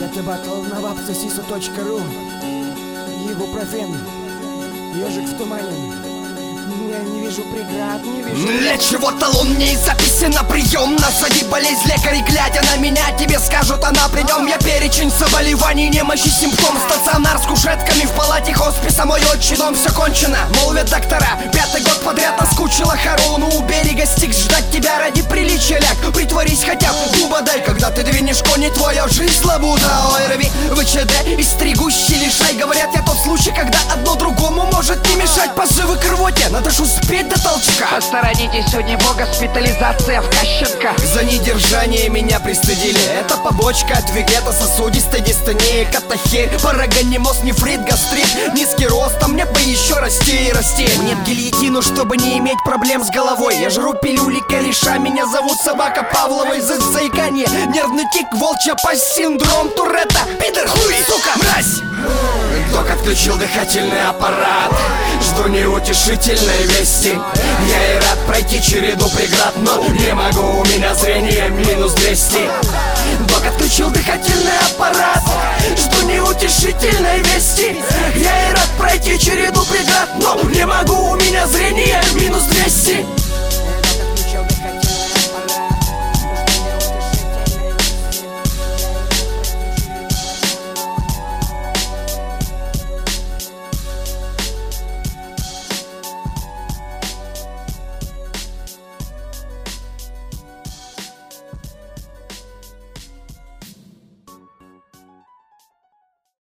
Это батл на вапсосису.ру. Ибупрофен. Ежик в тумане. Я не вижу преград, не вижу. Для чего талон мне и записи на прием? Назови болезнь, лекари, глядя на меня, тебе скажут, она при нем. Я перечень заболеваний, немощи, симптом. Стационар с кушетками в палате хосписа, мой отчий дом, все кончено. Молвят доктора, 5-й год подряд наскучила хорону. У берега стикс, ждать тебя ради приличия ляг. Притворись хотя бы, дуба дай, когда ты двинешь кони, твоя жизнь лабуда. Ой, рви, ВЧД и стригущий лишай. Говорят, я тот случай, когда одно другому может не мешать. Позывы к рвоте, надо ж успеть до толчка. Посторонитесь, у него госпитализация в Кащенко. За недержание меня пристыдили. Это побочка от вегета, сосудистой дистонии, катахерь, парагонимоз, нефрит, гастрит. Низкий рост, а мне бы еще расти и расти. Нет гильотину, чтобы не иметь проблем с головой. Я жру пилюли кореша, меня зовут собака Павлова. Из-за заикания, нервный тик, волчья пасть, синдром Туретта. Пидор, хуй, сука, мразь. Док отключил дыхательный аппарат. Жду неутешительной вести. Я и рад пройти череду преград, но не могу, у меня зрение минус 200. Док отключил дыхательный аппарат. Жду неутешительной вести. Я и рад пройти череду преград, но не могу, у меня зрение